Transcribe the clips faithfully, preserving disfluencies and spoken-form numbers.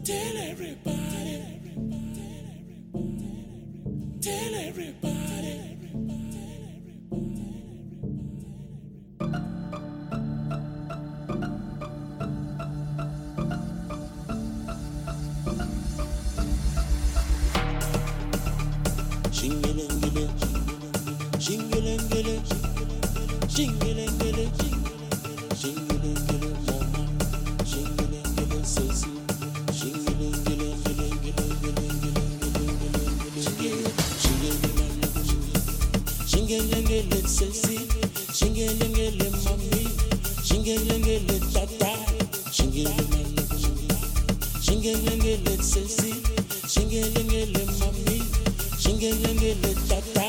Tell everybody. Tell everybody. Shingilingili, shingilingili, shingilingili, shingilingili, mama, shingilingili, sissy, shingilingili, shingilingili, sissy, shingilingili, mommy, shingilingili, tata, shingilingili, shingilingili, sissy, shingilingili, mommy. Shingilingili tata.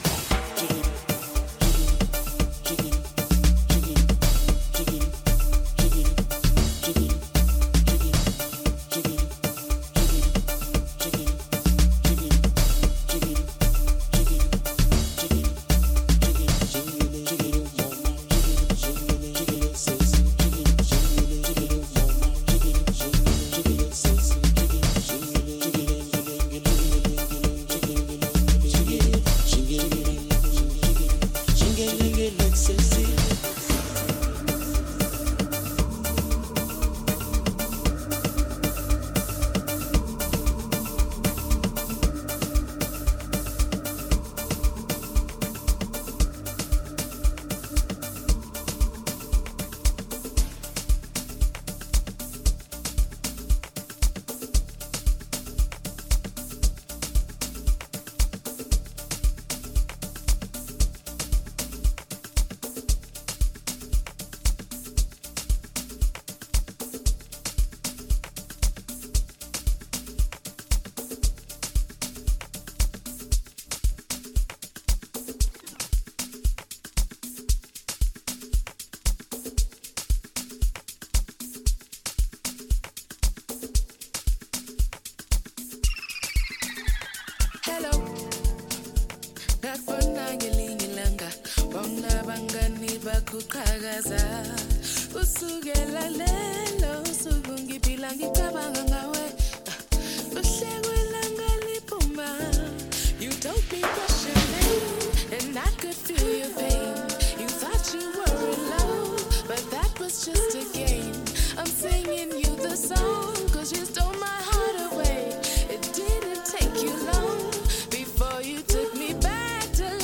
Kuqhakaza usukela lelo usuku ngiphila ngicabanga ngawe uhlekwe liphuma. You told me question me and I could feel your pain. You thought you were alone but that was just a game. I'm singing you the song cause you stole my heart away. It didn't take you long before you took me back to love.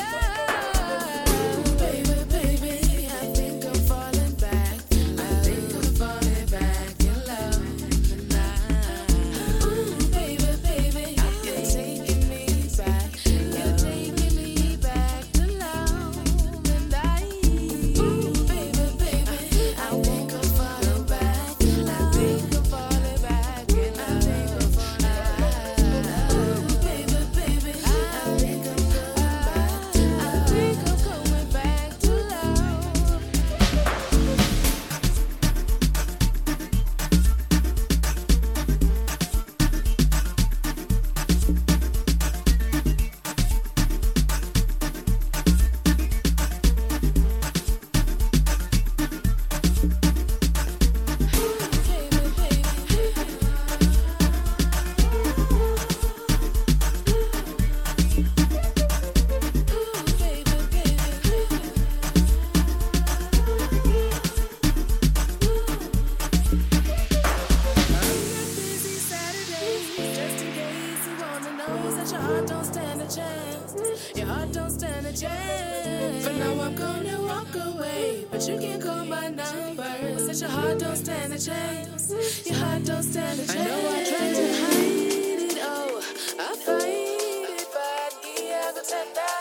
For now I'm gonna walk away, but you can call my number. Said your heart don't stand a chance. Your heart don't stand a chance. I know I tried to hide it, oh, I fight it, but yeah, the tender.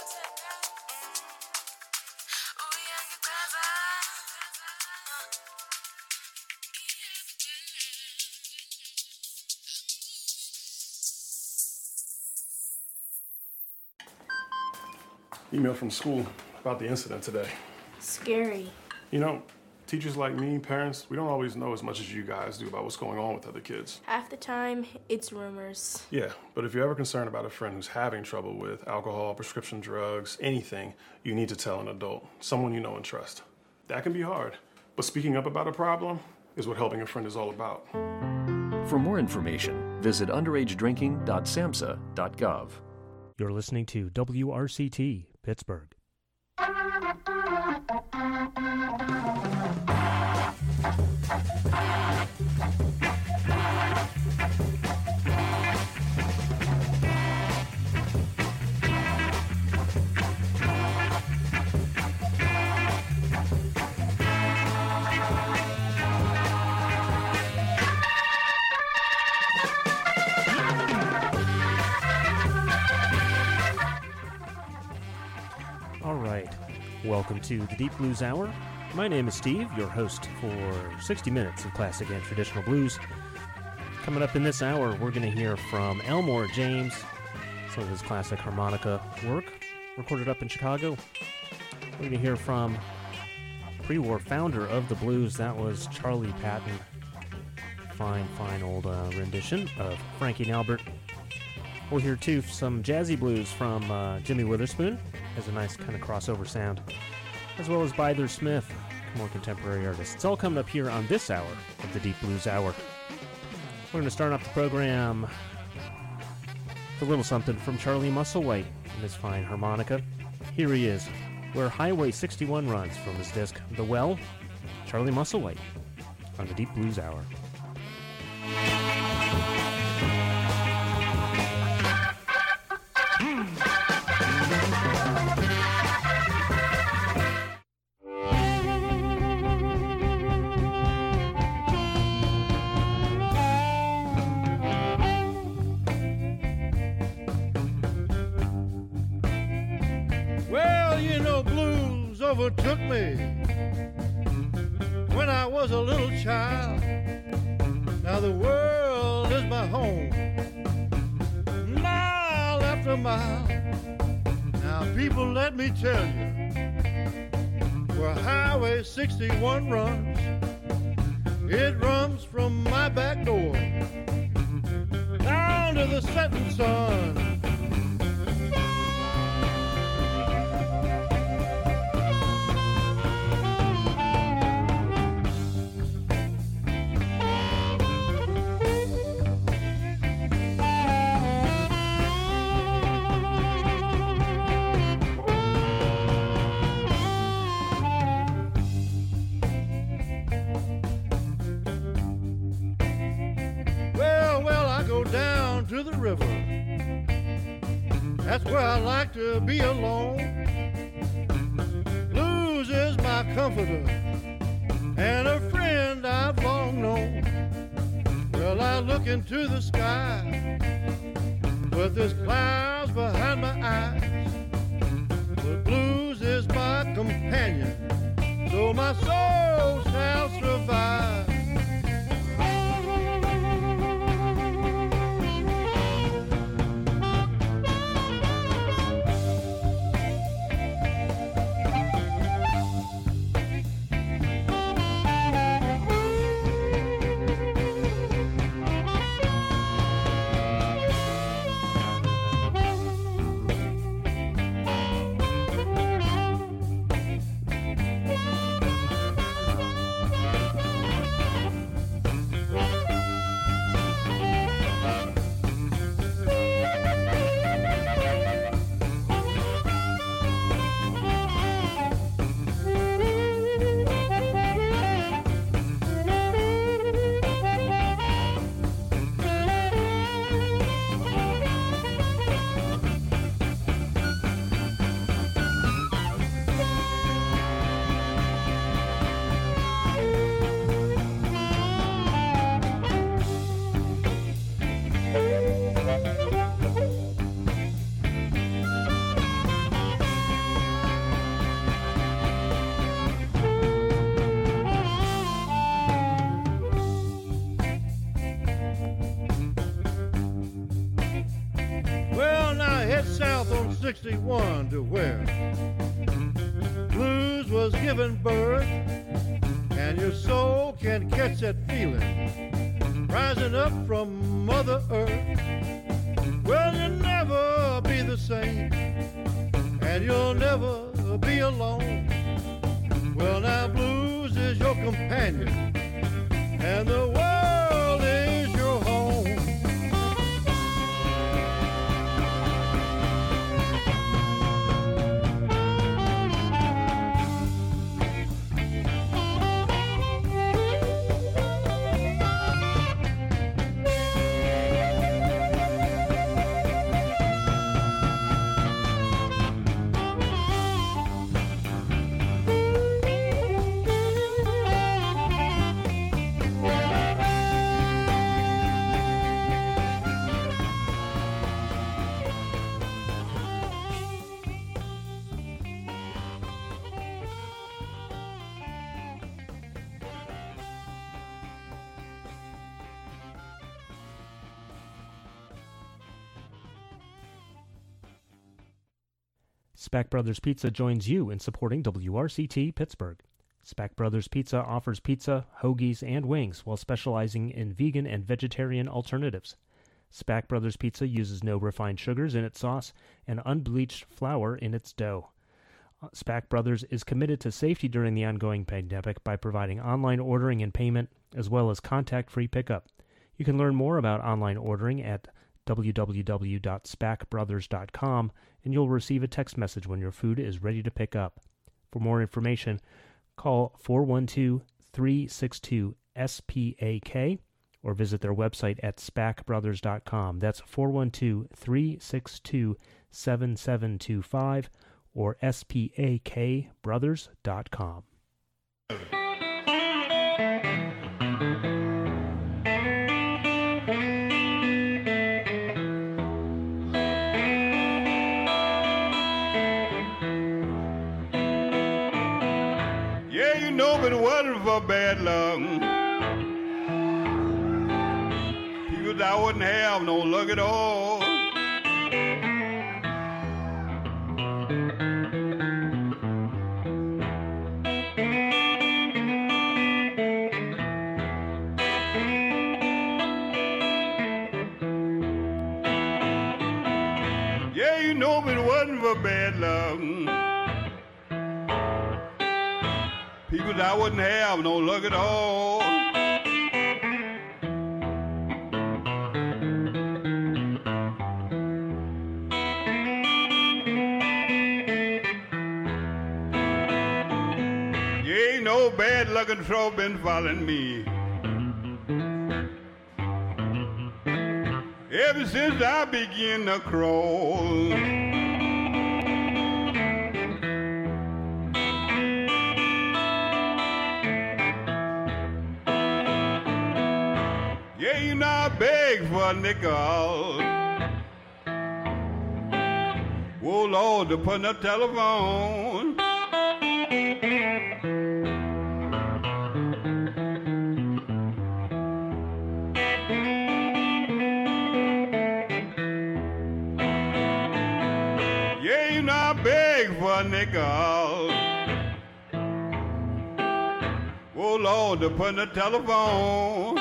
Email from school about the incident today. Scary. You know, teachers like me, parents, we don't always know as much as you guys do about what's going on with other kids. Half the time, it's rumors. Yeah, but if you're ever concerned about a friend who's having trouble with alcohol, prescription drugs, anything, you need to tell an adult, someone you know and trust. That can be hard, but speaking up about a problem is what helping a friend is all about. For more information, visit underage drinking dot samhsa dot gov. You're listening to W R C T, Pittsburgh. All right, welcome to the Deep Blues Hour. My name is Steve, your host for sixty minutes of classic and traditional blues. Coming up in this hour, we're going to hear from Elmore James, some of his classic harmonica work, recorded up in Chicago. We're going to hear from pre-war founder of the blues, that was Charlie Patton. Fine, fine old uh, rendition of Frankie and Albert. We'll hear, too, some jazzy blues from uh, Jimmy Witherspoon. Has a nice kind of crossover sound. As well as Byther Smith, more contemporary artists. It's all coming up here on this hour of the Deep Blues Hour. We're going to start off the program with a little something from Charlie Musselwhite and his fine harmonica. Here he is, where Highway sixty-one runs, from his disc The Well, Charlie Musselwhite on the Deep Blues Hour. Overtook me when I was a little child. Now the world is my home, mile after mile. Now people, let me tell you, where Highway sixty-one runs, it runs from my back door down to the setting sun. To the river, that's where I like to be alone. Blues is my comforter and a friend I've long known. Well, I look into the sky, but there's clouds behind my eyes. But blues is my companion, so my soul shall survive. sixty-one to where blues was given birth, and your soul can catch that feeling rising up from Mother Earth. Well, you'll never be the same, and you'll never be alone. Well, now blues is your companion, and the world is your Spack Brothers Pizza joins you in supporting W R C T Pittsburgh. Spack Brothers Pizza offers pizza, hoagies, and wings while specializing in vegan and vegetarian alternatives. Spack Brothers Pizza uses no refined sugars in its sauce and unbleached flour in its dough. Spack Brothers is committed to safety during the ongoing pandemic by providing online ordering and payment, as well as contact-free pickup. You can learn more about online ordering at w w w dot spack brothers dot com, and you'll receive a text message when your food is ready to pick up. For more information, call four one two, three six two, S P A K or visit their website at spack brothers dot com. That's four one two, three six two, seven seven two five or S P A K brothers dot com. If it wasn't for bad luck, people I wouldn't have no luck at all. Yeah, you know if it wasn't for bad luck, people I wouldn't have no luck at all. You ain't no bad luck and trouble been following me ever since I began to crawl. Beg for a nickel. Oh Lord, to put in the telephone. Yeah, you know I beg for a nickel. Oh Lord, to put in the telephone.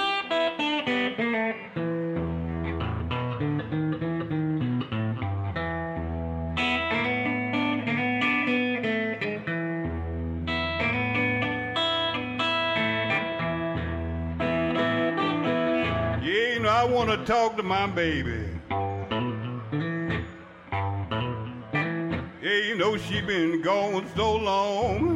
I want to talk to my baby. Yeah, you know she been gone so long.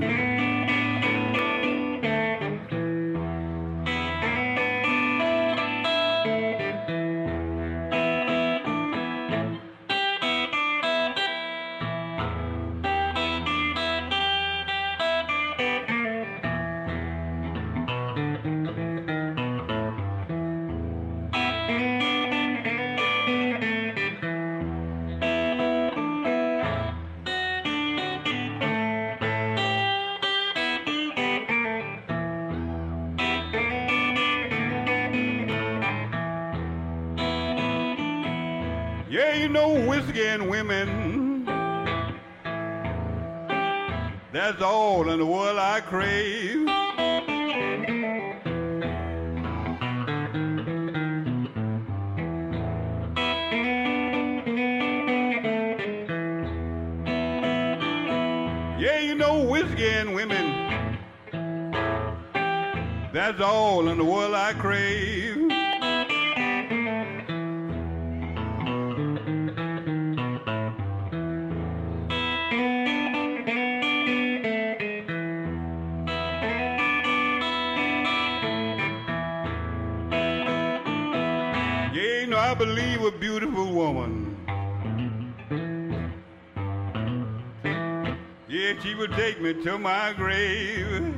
Yeah, you know whiskey and women, that's all in the world I crave. Yeah, you know whiskey and women, that's all in the world I crave. I believe a beautiful woman. Yeah, she would take me to my grave.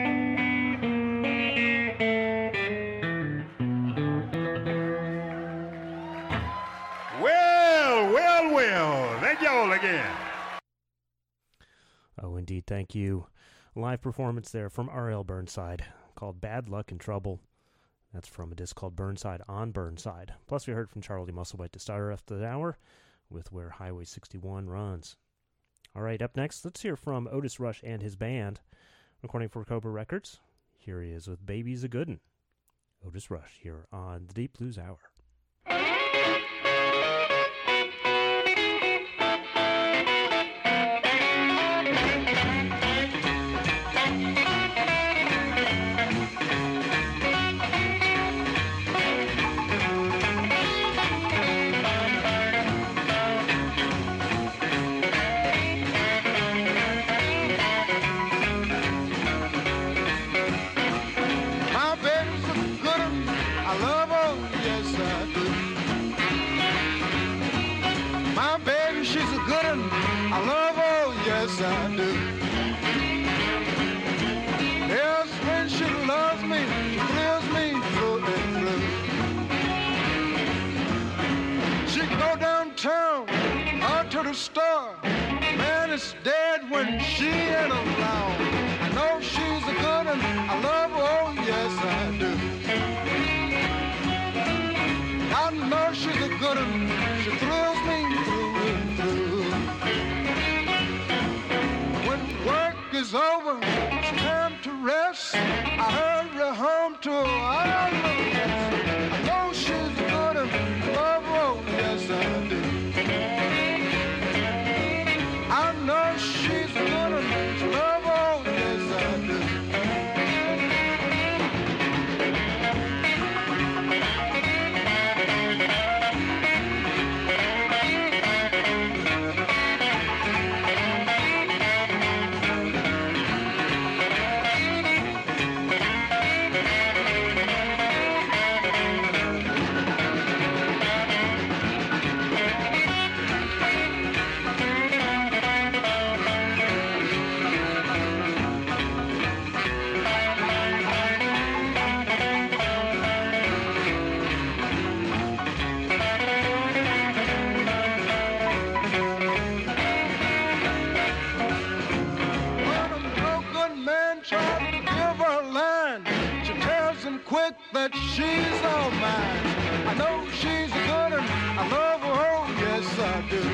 Well, well, well. Thank y'all again. Oh, indeed, thank you. Live performance there from R L Burnside called Bad Luck and Trouble. That's from a disc called Burnside on Burnside. Plus, we heard from Charlie Musselwhite to start off the hour with Where Highway sixty-one Runs. All right, up next, let's hear from Otis Rush and his band, recording for Cobra Records. Here he is with Baby's a Good'n. Otis Rush here on the Deep Blues Hour. Store. Man is dead when she ain't around. I know she's a good one. I love her, oh yes I do. I know she's a good one. She thrills me through and through. When work is over, it's time to rest. I hurry home to her. I know she's a good one. I love her, oh yes I do. I know she's a good one, she love, oh yes I do. That she's all mine. I know she's a good one. I love her, oh yes I do.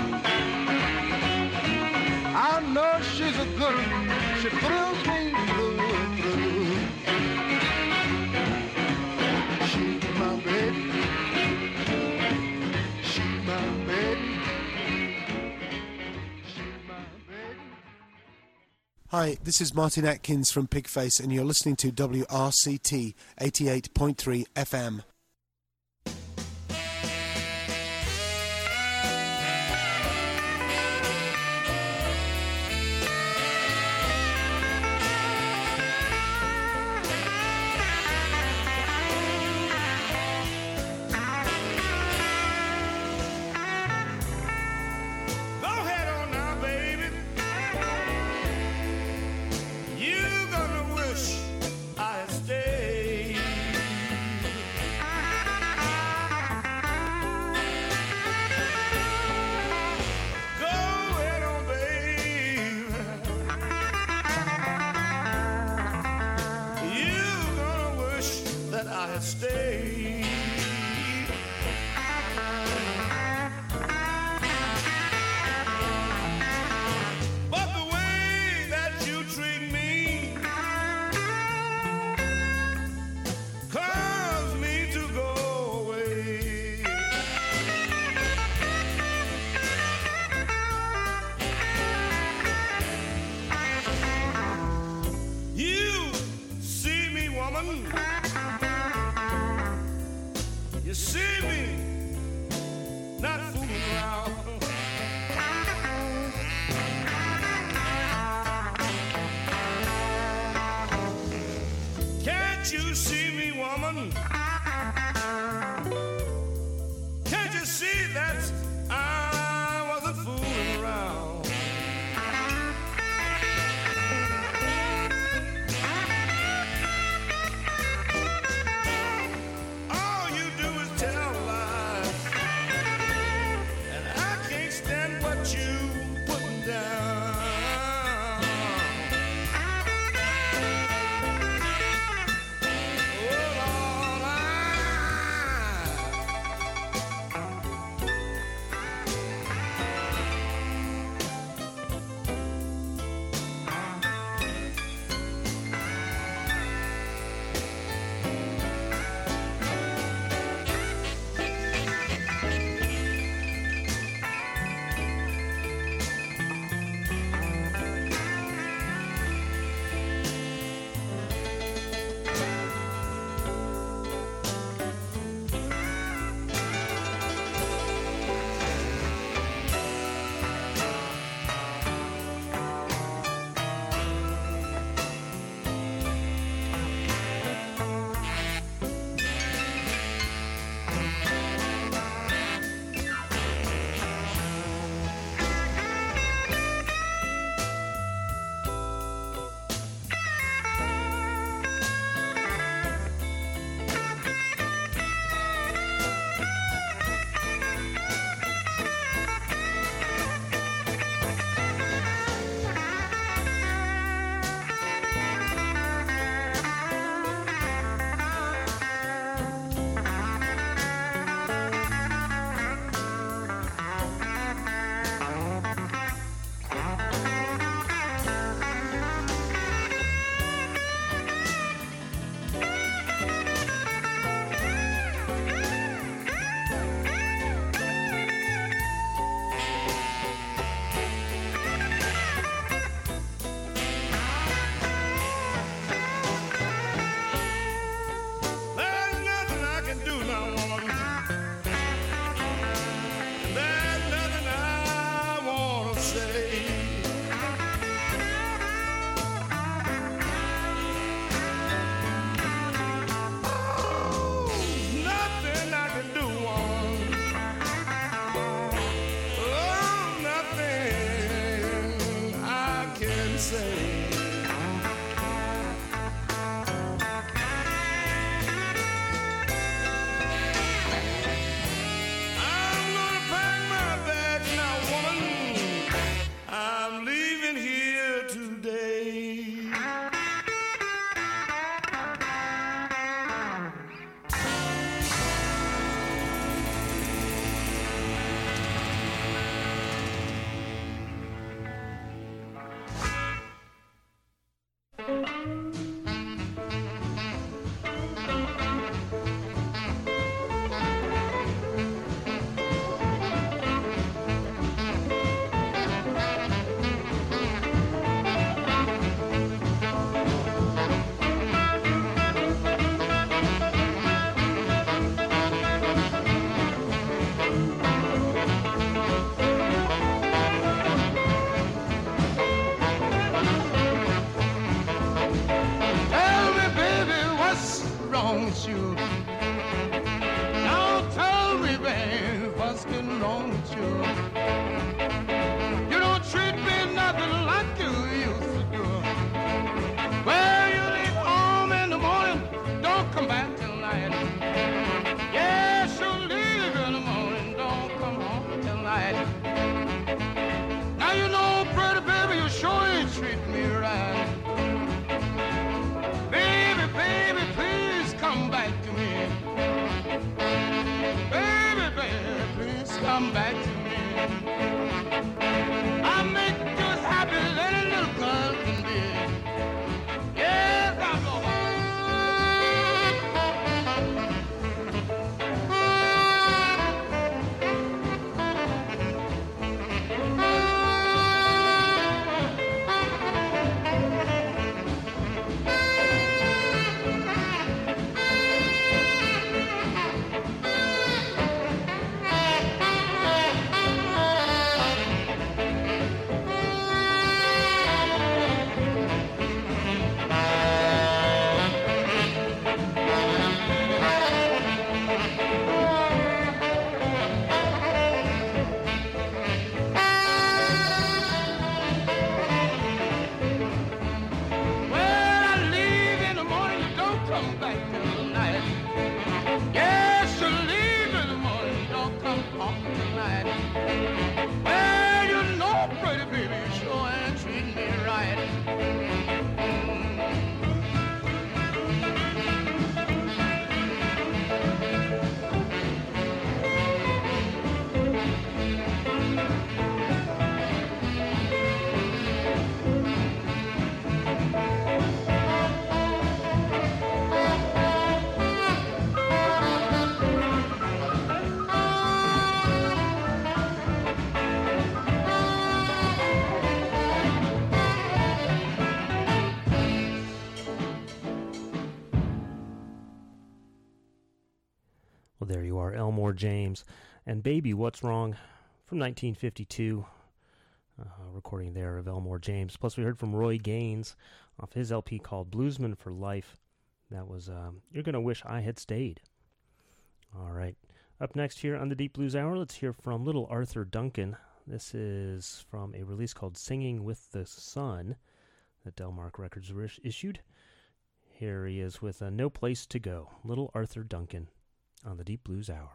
I know she's a good one. She thrills me through and through. She's my baby. She's my baby. She's my baby. Hi, this is Martin Atkins from Pigface, and you're listening to W R C T eighty-eight point three F M. Oh, Lord, I come back to me. I make you as happy as any little girl can be. Yes, I'm over. Well, there you are, Elmore James and Baby What's Wrong from nineteen fifty-two, uh, recording there of Elmore James. Plus we heard from Roy Gaines off his L P called Bluesman for Life. That was um, You're Gonna Wish I Had Stayed. All right, up next here on the Deep Blues Hour, let's hear from Little Arthur Duncan. This is from a release called Singing with the Sun that Delmark Records issued. Here he is with uh, No Place to Go, Little Arthur Duncan on the Deep Blues Hour.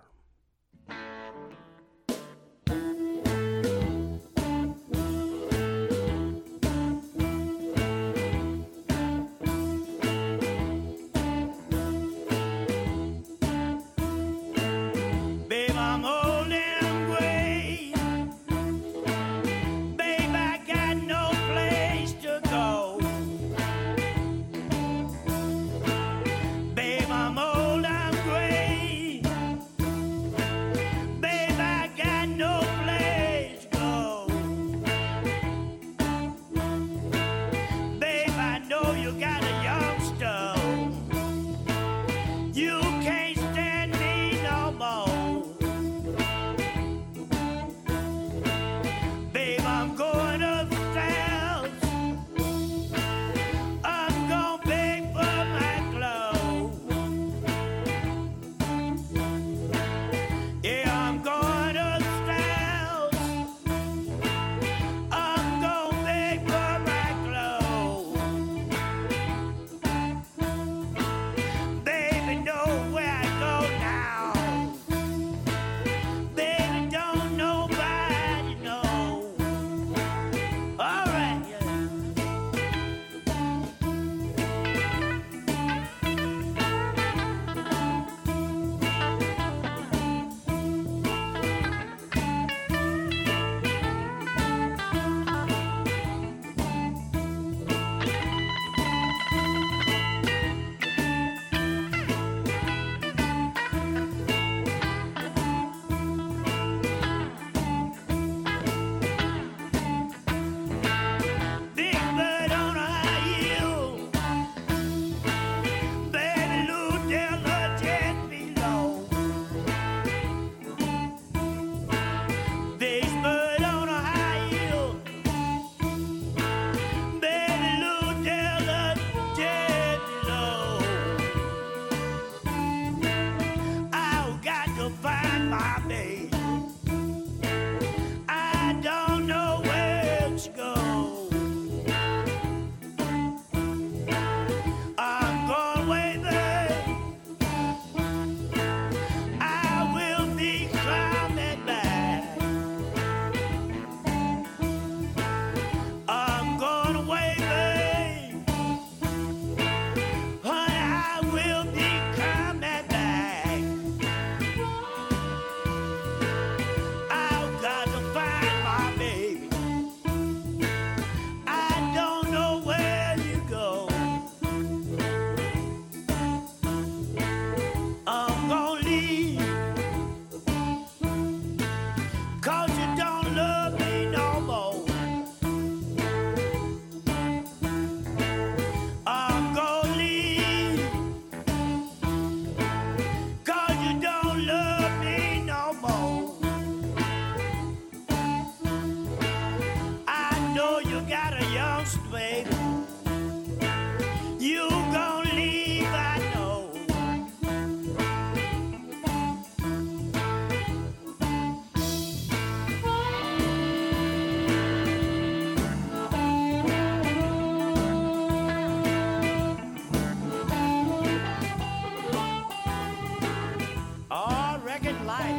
Babe, I'm old, I'm gray. life.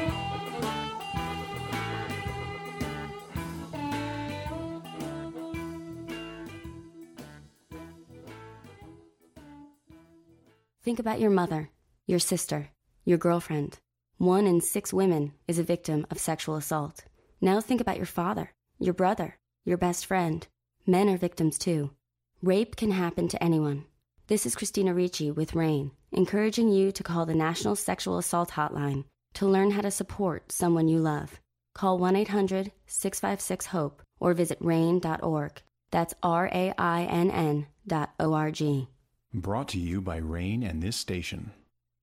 Think about your mother, your sister, your girlfriend. One in six women is a victim of sexual assault. Now think about your father, your brother, your best friend. Men are victims too. Rape can happen to anyone. This is Christina Ricci with RAIN, encouraging you to call the National Sexual Assault Hotline to learn how to support someone you love. Call one eight hundred six five six HOPE or visit rain dot org. That's R A I N N dot O R G. Brought to you by RAIN and this station.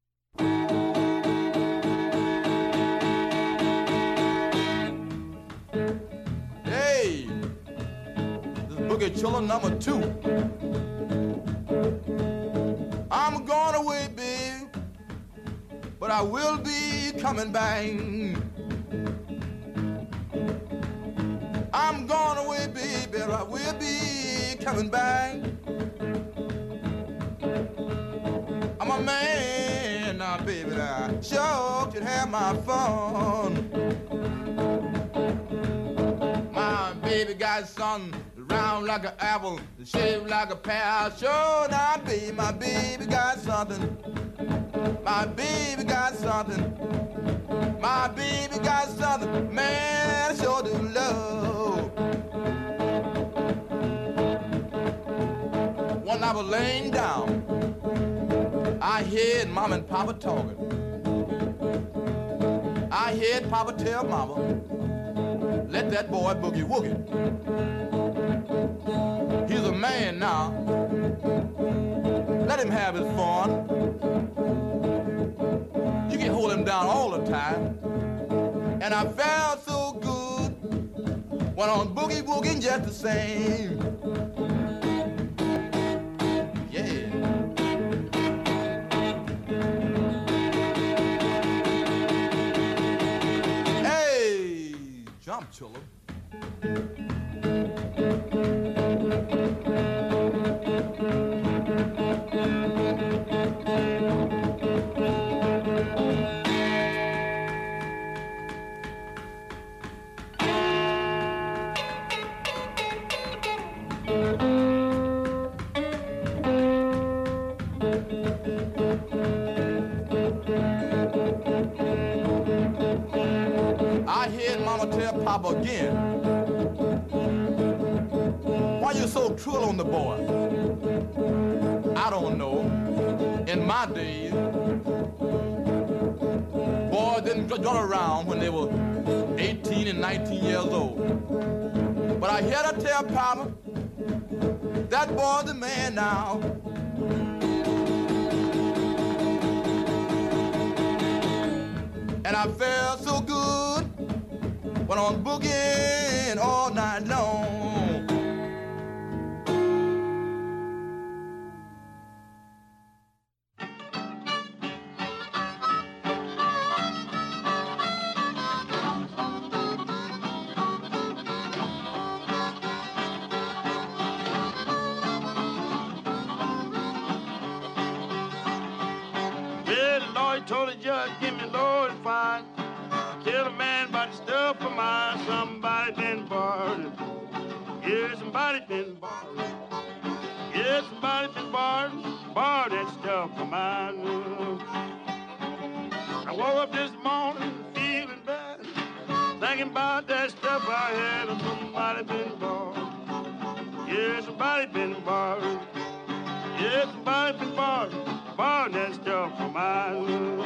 Hey, this is Boogie Chiller number two. I'm going away, babe, but I will be coming back. I'm going away, babe, but I will be coming back. I'm a man now, baby, I sure could have my fun. My baby got something round like an apple, shaped like a pear. Sure now, baby, my baby got something. My baby got something. My baby got something. Man, I sure do love. One night I was laying down, I heard Mom and Papa talking. I heard Papa tell Mama, let that boy boogie woogie. He's a man now. Let him have his fun. You can hold him down all the time. And I felt so good when on boogie woogie just the same. Yeah. Hey, jump, chiller. I heard Mama tell Papa again, why you so cruel on the boy? I don't know. In my days, boys didn't run around when they were eighteen and nineteen years old. But I heard her tell Papa, that boy's the man now. And I felt so good when I'm boogieing all night long. Well, the lawyer told the judge, give me low and fine. Kill a man by the stuff of mine. Somebody been borrowed. Yeah, somebody been borrowed. Yeah, somebody been borrowed. Borrowed that stuff of mine. I woke up this morning feeling bad, thinking about that stuff I had. And somebody been borrowed. Yeah, somebody been borrowed. Yeah, somebody been borrowed. Borrowed that stuff of mine.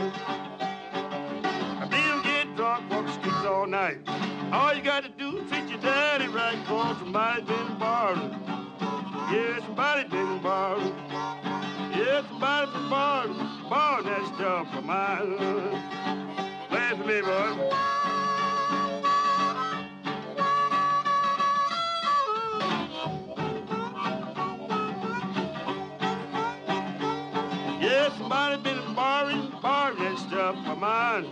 I didn't get drunk, walk the streets all night. All you got to do is treat your daddy right, cause somebody been borrowed. Yeah, somebody been borrowed. Yeah, somebody been borrowed. Borrowed that stuff of mine. Play for me, boy. Yeah, somebody been borrowing, borrowing that stuff of mine.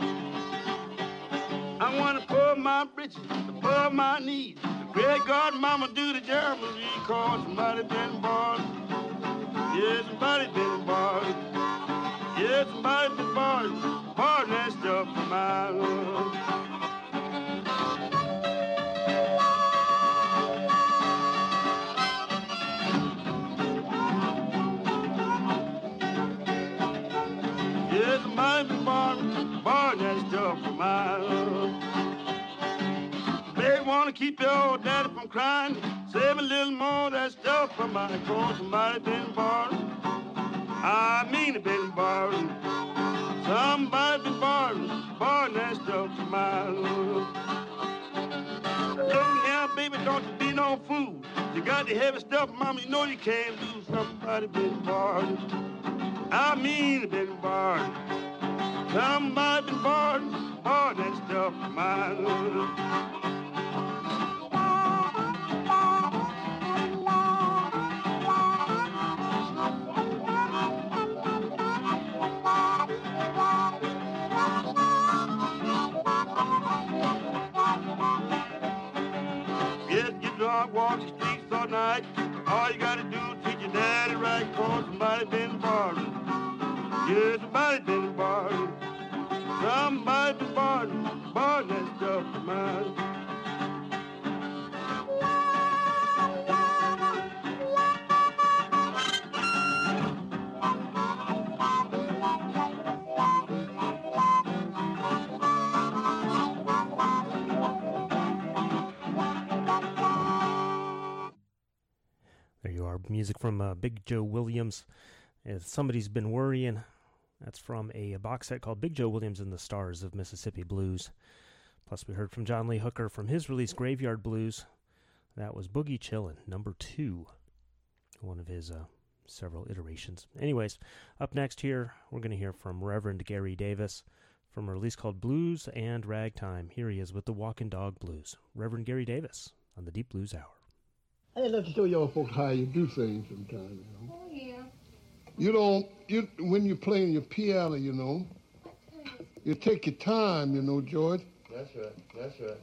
I wanna pull my britches above my knees. The great God mama do the Germans, cause somebody been borrowed. Yeah, somebody been borrowed. Yeah, somebody been borrowed, borrowing that stuff of mine. that stuff for my love. Baby, wanna keep your old daddy from crying. Save a little more of that stuff for my cause. Somebody been borrowing. I mean it been borrowing. Somebody been borrowing, borrowing that stuff for my love. Look now, baby, don't you be no fool. You got the heavy stuff, mama, you know you can't lose. Somebody been borrowing. I mean it been borrowing. Somebody been borrowing, borrowing that stuff for my love. Walk the streets all night. All you gotta do is treat your daddy right, cause somebody been borrowing. Yeah, somebody been borrowing. Somebody been borrowing, borrowing that stuff of mine. There you are, music from uh, Big Joe Williams. If somebody's been worrying, that's from a, a box set called Big Joe Williams and the Stars of Mississippi Blues. Plus, we heard from John Lee Hooker from his release Graveyard Blues. That was Boogie Chillin', number two, one of his uh, several iterations. Anyways, up next here, we're going to hear from Reverend Gary Davis from a release called Blues and Ragtime. Here he is with the Walking Dog Blues. Reverend Gary Davis on the Deep Blues Hour. Hey, let's show y'all folks how you do things sometimes, you know. Oh, yeah. You don't, you, when you're playing your piano, you know, you take your time, you know, George. That's right, that's right.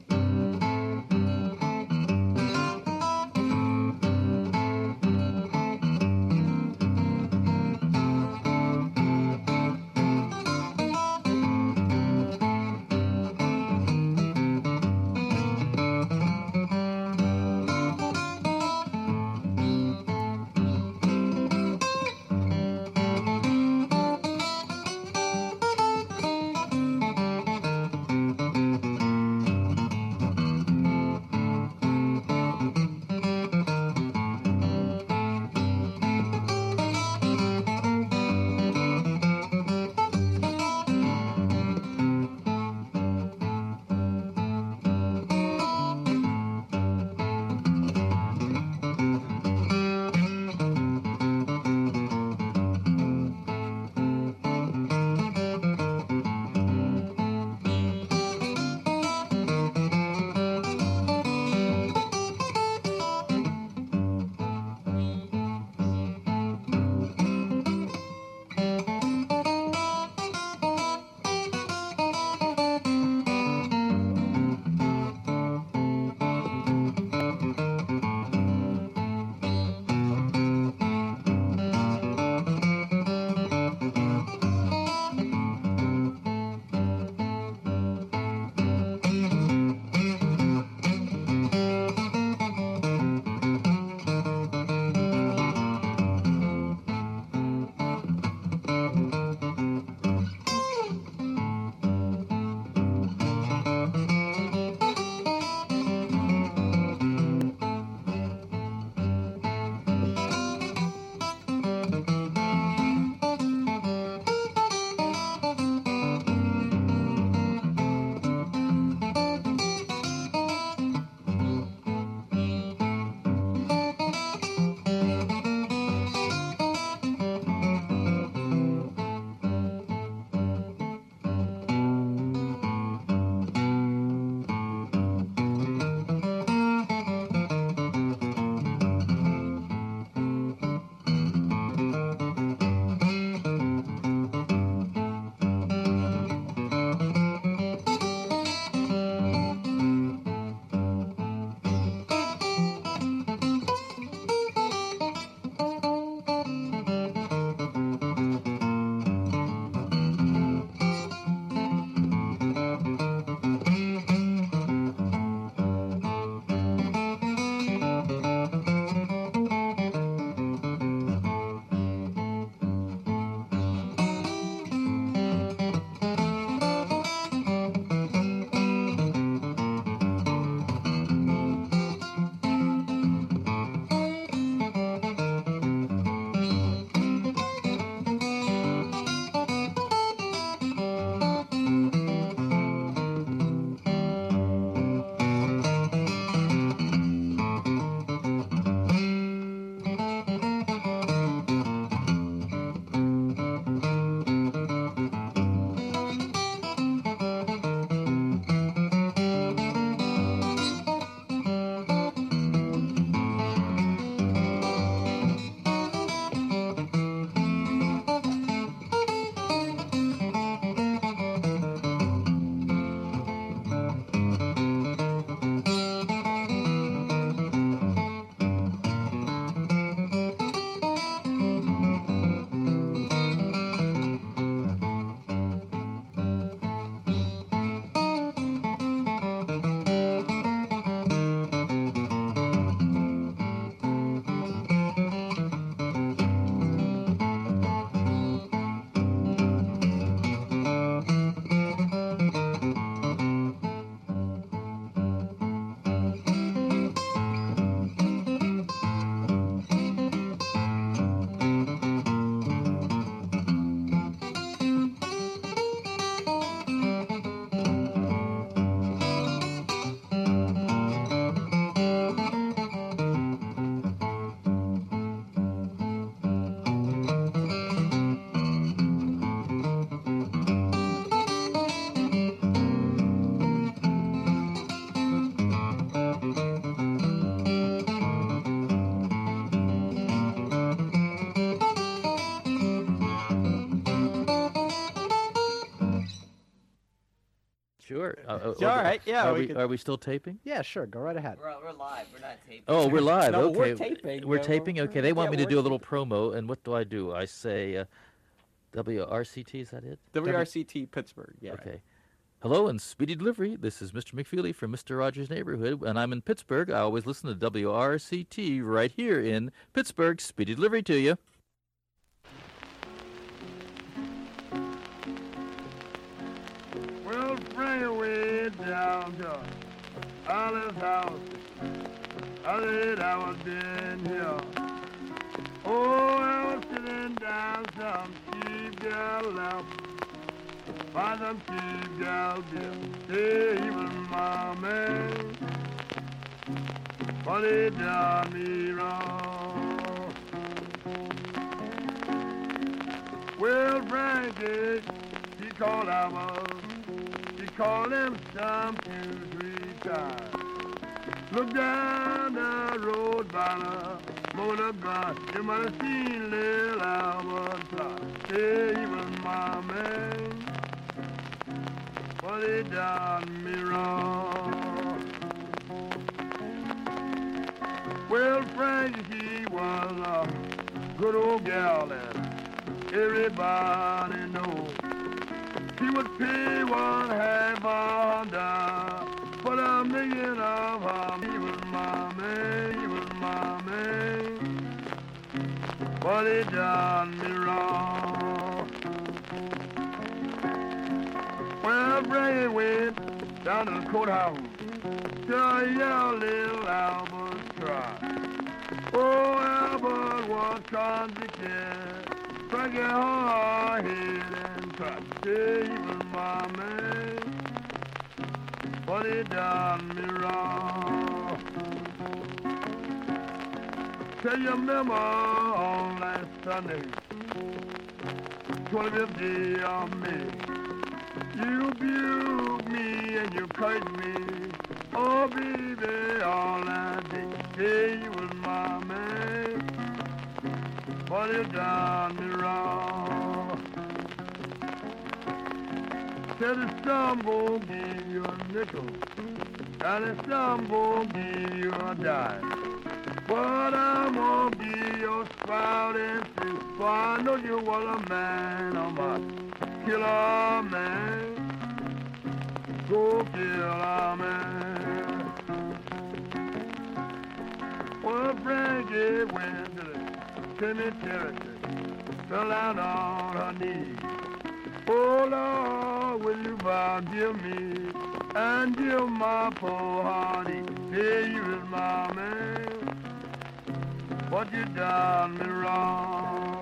Sure. Uh, uh, Yeah, all right, yeah, Are we we, could- are we still taping? Yeah, sure. Go right ahead. We're, we're live. We're not taping. Oh, we're live. No, okay. we're taping. We're Uh, taping. Okay. They want yeah, me to we're do a little promo, and what do I do? I say uh, W R C T. Is that it? W R C T Pittsburgh. Yeah. Okay. Hello and speedy delivery. This is Mister McFeely from Mister Rogers' Neighborhood, and I'm in Pittsburgh. I always listen to W R C T right here in Pittsburgh. Speedy delivery to you. Well, bring away down to Alice's house. I said I was been here. Oh, I was sitting down some cheap girl lap. By some cheap girl beer. Say he was my man. But he done me wrong. Well, Frankie, he called out. She called him some two, three times. Look down the road by the motor bus. You might have seen little Albert fly. Say he was my man, but he done me wrong. Well, Frankie, she was a good old gal that everybody knows. She would pay one half a hundred for a million of her. He was my man, he was my man, but he done me wrong. Well, Bray went down to the courthouse to yell little Albert cry. Oh, Albert was convicted. Frankie hard head and tried to say he was my man, but he done me wrong. Tell you remember on last Sunday, twenty-fifth day of May, you abused me and you cursed me, oh baby, all that day. Say he was my man, but you done me wrong. Said the some gon' give you a nickel, and the some gon' give you a dime. But I'm gonna be your spouting fish, for I know you was a man, I'm a killer man. Go kill a man. Well, Frankie went to the cemetery, fell out on her knees. Oh, Lord, will you forgive me and give my poor honey? Say you is my man, but you done me wrong.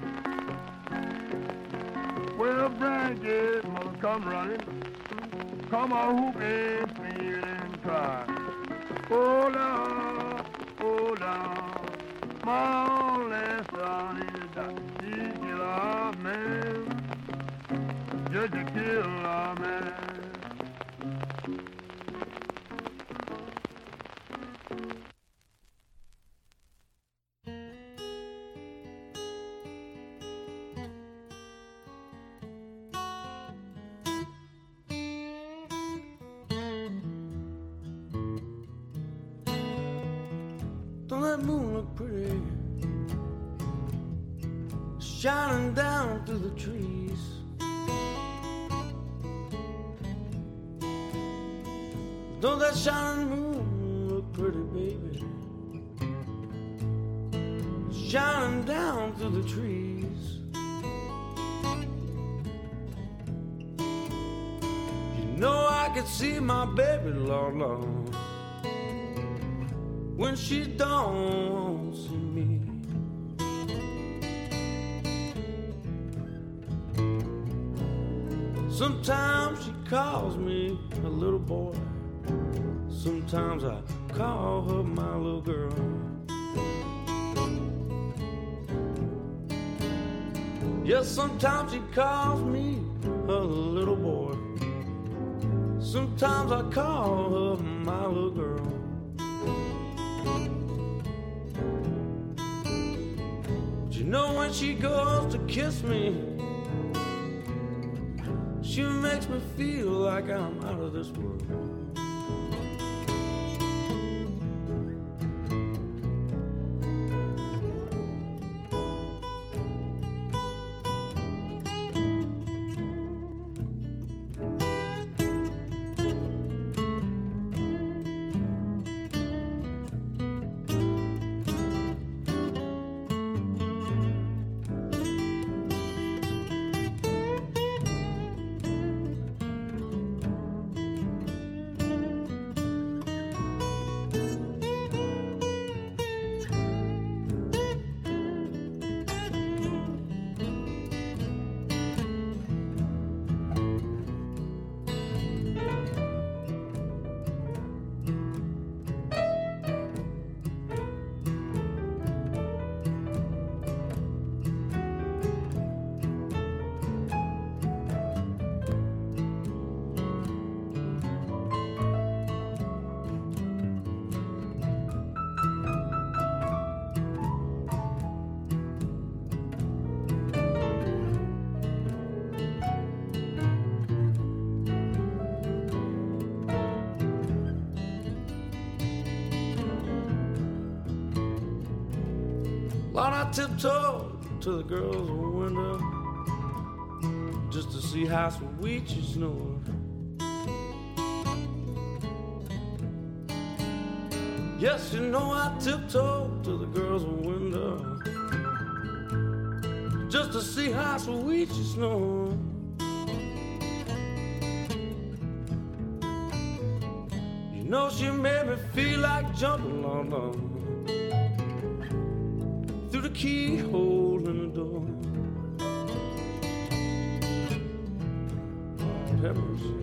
Well, Frankie, mother come running, come on, whooping, screaming and crying. Oh, Lord, oh, Lord, my only son is died. He killed a man, just to kill a man. Don't that moon look pretty? Shining down through the trees. Don't that shining moon look pretty, baby? Shining down through the trees. You know I could see my baby, Lord, Lord, when she don't see me. Sometimes she calls me a little boy, sometimes I call her my little girl. Yes, sometimes she calls me a little boy, sometimes I call her my little girl. But you know when she goes to kiss me, she makes me feel like I'm out of this world. Lord, I tiptoed to the girl's window just to see how sweet she snored. Yes, you know I tiptoed to the girl's window just to see how sweet she snored. You know she made me feel like jumping on on through the keyhole in the door. Lord have mercy.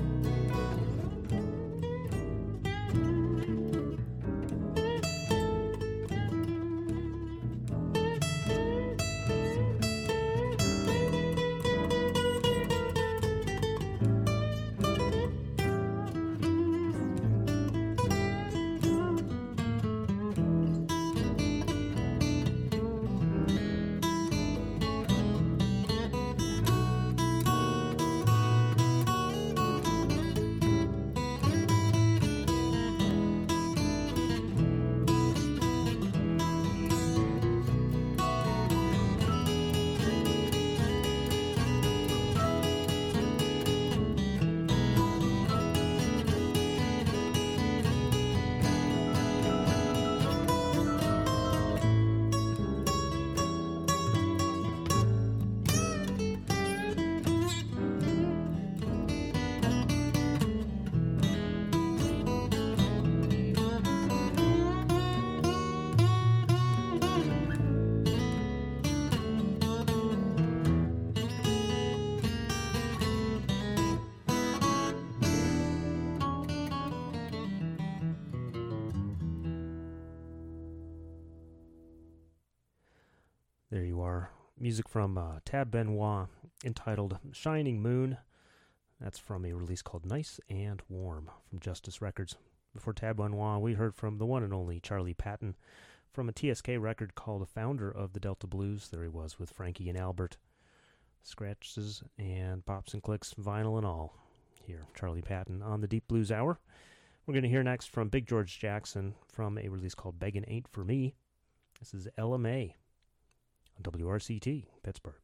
There you are. Music from uh, Tab Benoit entitled Shining Moon. That's from a release called Nice and Warm from Justice Records. Before Tab Benoit, we heard from the one and only Charlie Patton from a T S K record called The Founder of the Delta Blues. There he was with Frankie and Albert. Scratches and pops and clicks, vinyl and all. Here, Charlie Patton on the Deep Blues Hour. We're going to hear next from Big George Jackson from a release called Beggin' Ain't For Me. This is L M A on W R C T, Pittsburgh.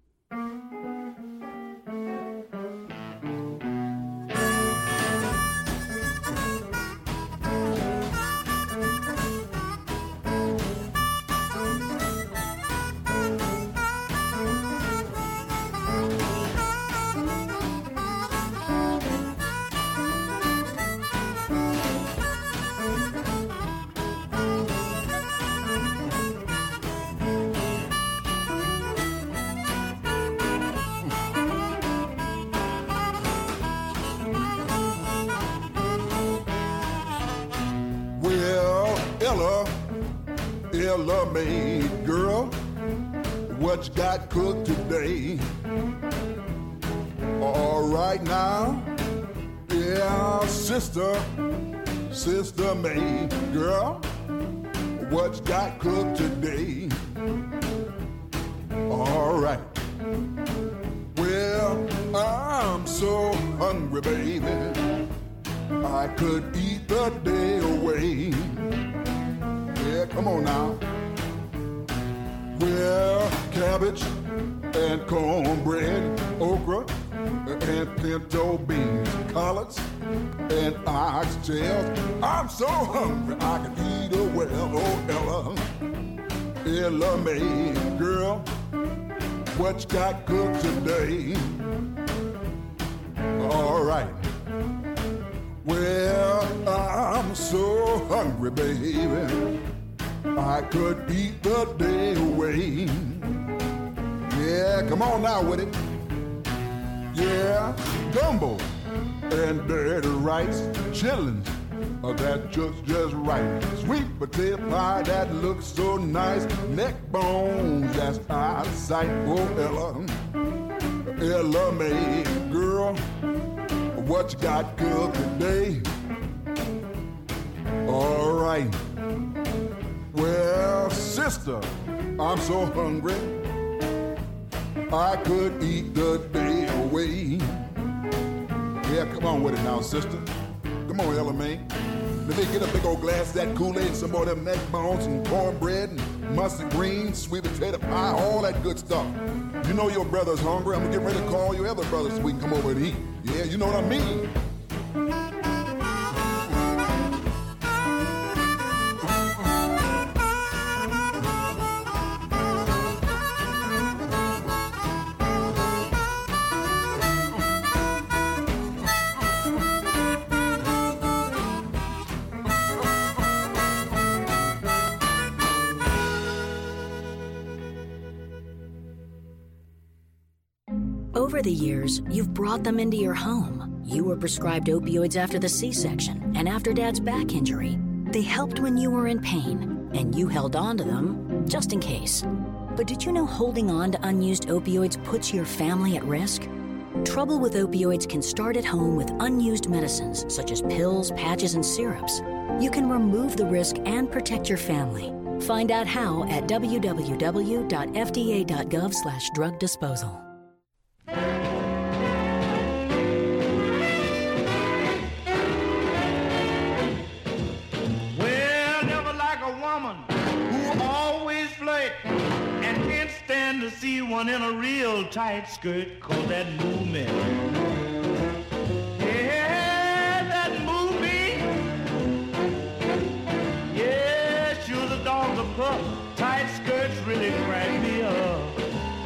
Ella Mae, girl, what you got cooked today? All right now, yeah, sister, sister Mae, girl, what you got cooked today? All right, well, I'm so hungry, baby. I could eat the day away. Yeah, come on now. Well, cabbage and cornbread, okra and pinto beans, collards and oxtails. I'm so hungry I could eat a well. Oh, Ella, Ella May, girl, what you got cooked today? All right. Well, I'm so hungry, baby. I could eat the day away. Yeah, come on now with it. Yeah, gumbo and dirty rice, chillin', uh, that just just right. Sweet potato pie that looks so nice, neck bones that's out of sight. Oh, Ella, Ella May, girl, what you got cooked today? All right. Well, sister, I'm so hungry I could eat the day away. Yeah, come on with it now, sister. Come on, Ella May. Let me get a big old glass of that Kool-Aid, some more of them neck bones and cornbread and mustard greens, sweet potato pie, all that good stuff. You know your brother's hungry. I'm gonna get ready to call your other brothers so we can come over and eat. Yeah, you know what I mean. Over the years, you've brought them into your home. You were prescribed opioids after the C-section and after Dad's back injury. They helped when you were in pain, and you held on to them just in case. But did you know holding on to unused opioids puts your family at risk? Trouble with opioids can start at home with unused medicines such as pills, patches, and syrups. You can remove the risk and protect your family. Find out how at w w w dot f d a dot gov slash drug disposal. To see one in a real tight skirt, call that movement. Yeah, that movie. Yeah, sure the dog's a pup. Tight skirts really crack me up.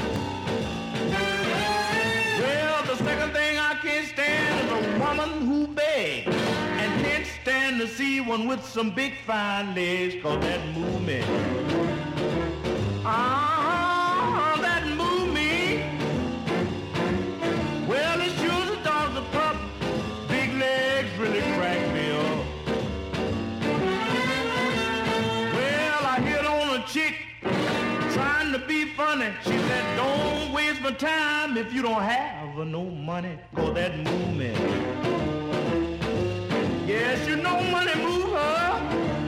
Well, the second thing I can't stand is a woman who begs and can't stand to see one with some big fine legs, call that movement. Ah. Funny. She said, don't waste my time if you don't have no money for that movement. Yes, you know money move her.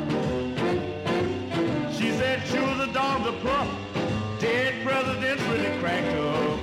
She said, sure the dog's a pup. Dead presidents really cracked her up.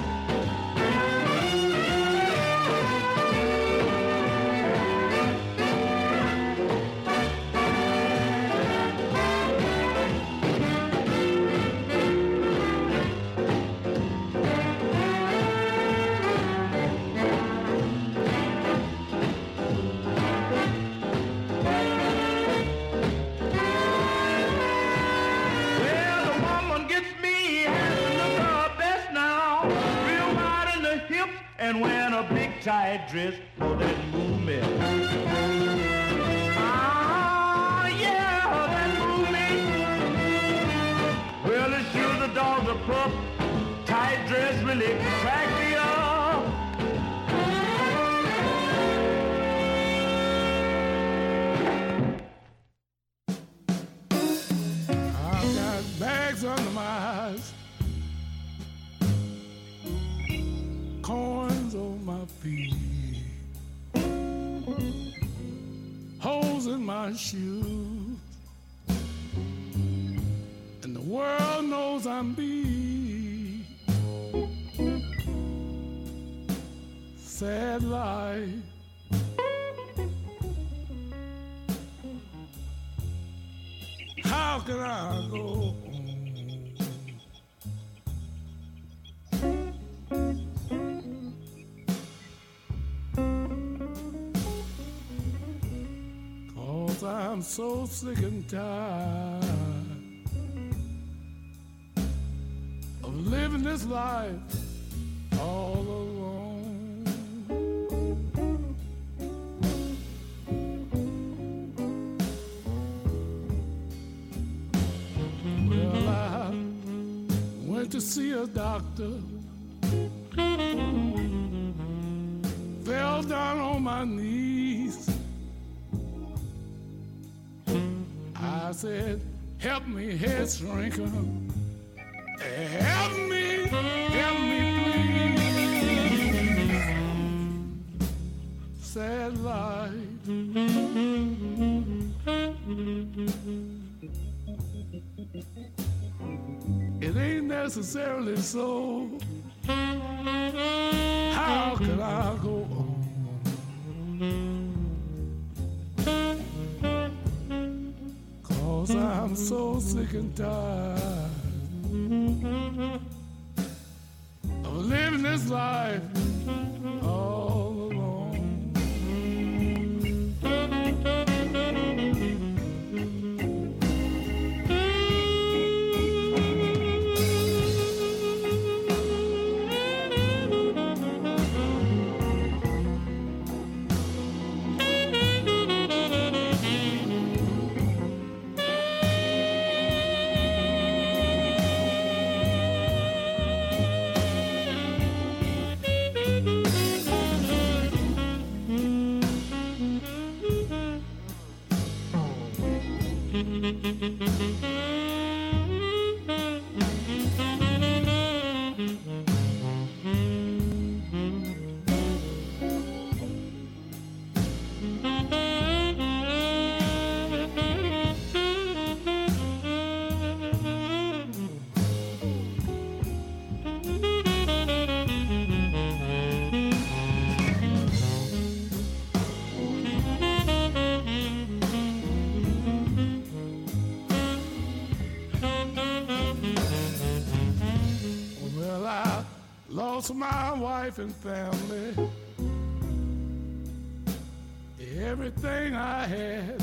And wearing a big tight dress for that movement. Ah, yeah, that movement. Well, it's sure the dog's a pup. Tight dress really cracked me up. I've got bags under my eyes, corns on my feet, holes in my shoes, and the world knows I'm beat. sad life. How can I go home? 'Cause I'm so sick and tired of living this life all alone. Well, I went to see a doctor, fell down on my knees. I said, help me, head shrinker. Help me, help me, please. Sad life. It ain't necessarily so. How can I go on? 'Cause I'm so sick and tired of living this life all alone. Lost my wife and family, everything I had,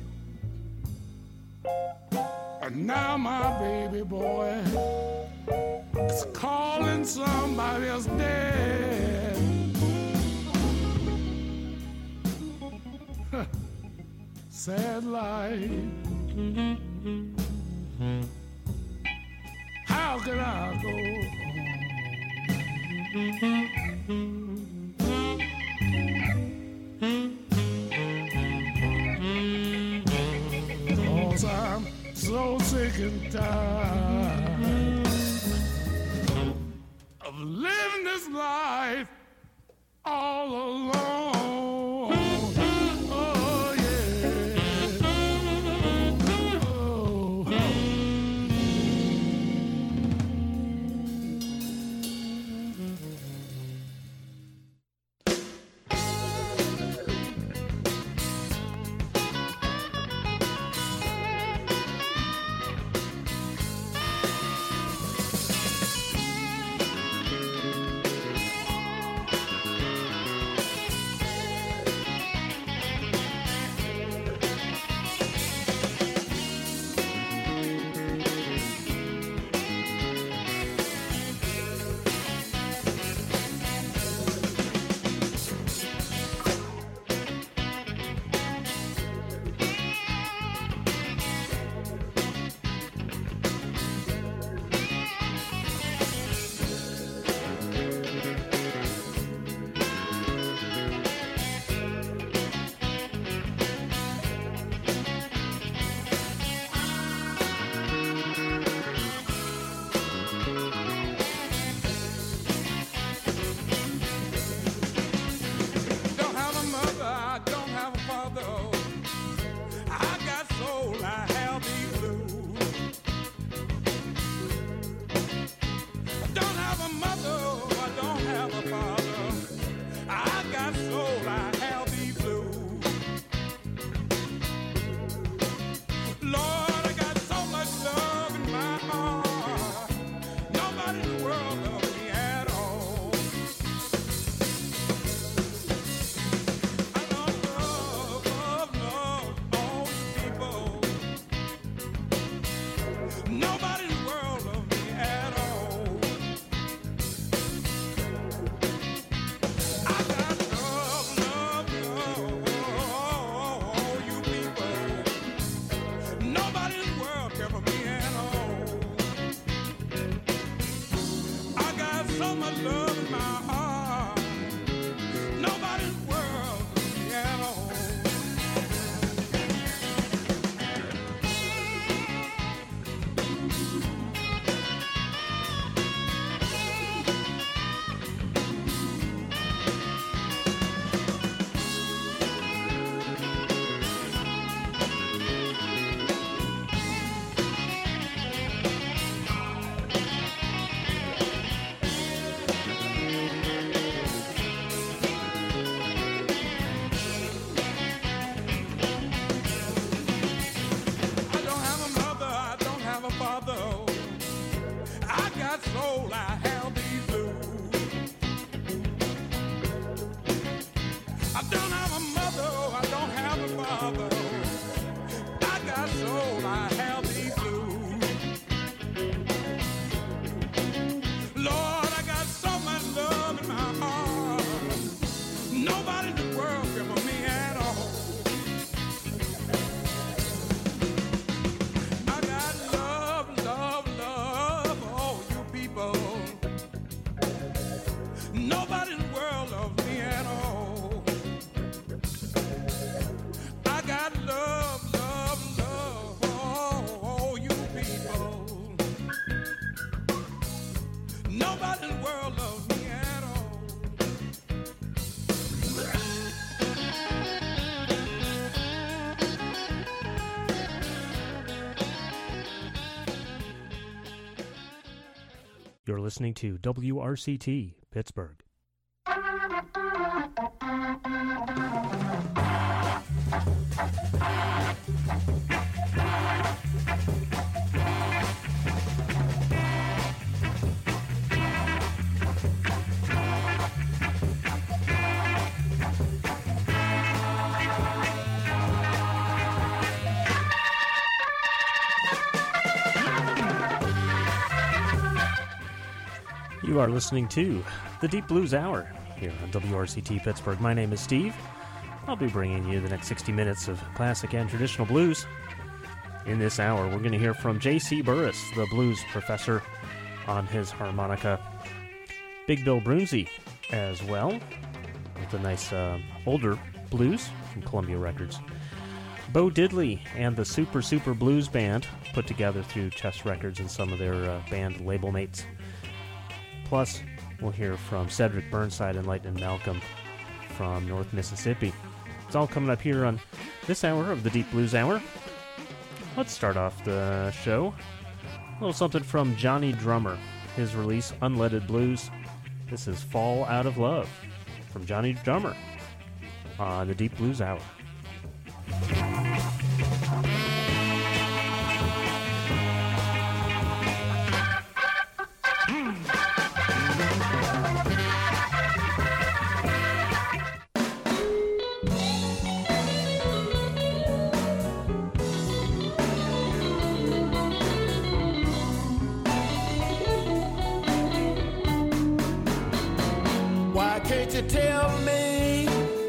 and now my baby boy is calling somebody else dead. Sad life. How can I go on? 'Cause I'm so sick and tired of living this life all alone. Oh, yeah. Oh, mother, I don't have a father. I got soul, I have these blues. Lord, I got so much love in my heart. Nobody in the world can for me at all. I got love, love, love for all you people. Nobody in the world loves me at all. I got love, love, love for all you people. Nobody in the world loves me at all. You're listening to W R C T, Pittsburgh. You are listening to the Deep Blues Hour here on W R C T Pittsburgh. My name is Steve. I'll be bringing you the next sixty minutes of classic and traditional blues. In this hour, we're going to hear from J C Burris, the blues professor, on his harmonica. Big Bill Broonzy as well, with a nice uh, older blues from Columbia Records. Bo Diddley and the Super Super Blues Band, put together through Chess Records and some of their uh, band label mates. Plus, we'll hear from Cedric Burnside and Lightnin' Malcolm from North Mississippi. It's all coming up here on this hour of the Deep Blues Hour. Let's start off the show. A little something from Johnny Drummer. His release, Unleaded Blues. This is Fall Out of Love from Johnny Drummer on the Deep Blues Hour. Can't you tell me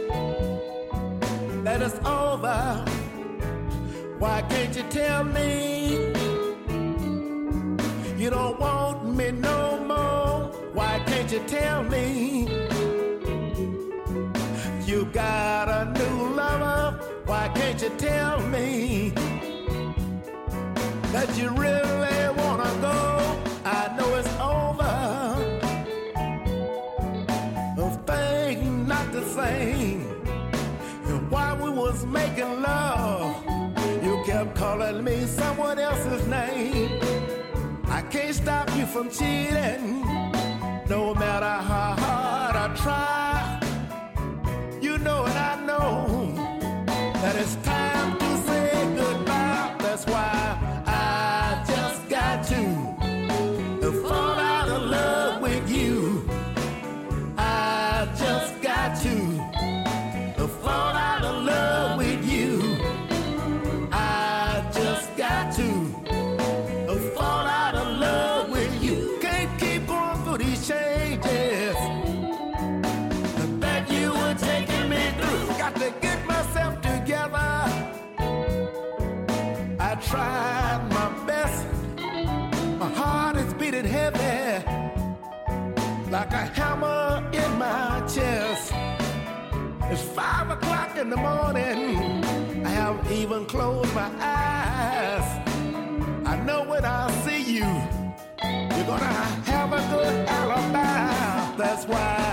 that it's over? Why can't you tell me you don't want me no more? Why can't you tell me you got a new lover? Why can't you tell me that you really wanna go? I know it's over. Not the same. And while we was making love, you kept calling me someone else's name. I can't stop you from cheating, no matter how hard I try. You know and I know that it's time to say goodbye. That's why I just got to fall out of love with you. I just got to fall out of love with you. I just got to fall out of love with you. Can't keep going through these changes that you were taking me through. Got to get myself together. I tried my best. My heart is beating heavy, like a hammer in my chest. It's five o'clock in the morning. I haven't even closed my eyes. I know when I see you, you're gonna have a good alibi. That's why